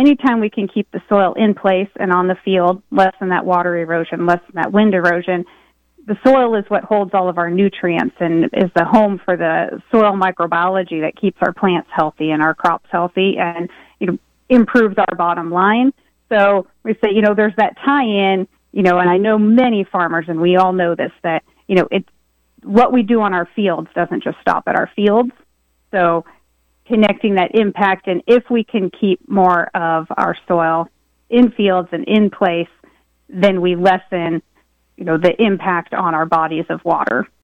anytime we can keep the soil in place and on the field, lessen that water erosion, lessen that wind erosion, the soil is what holds all of our nutrients and is the home for the soil microbiology that keeps our plants healthy and our crops healthy and, improves our bottom line. So we say, there's that tie-in, and I know many farmers, and we all know this, that, it's what we do on our fields doesn't just stop at our fields. So connecting that impact, and if we can keep more of our soil in fields and in place, then we lessen, the impact on our bodies of water.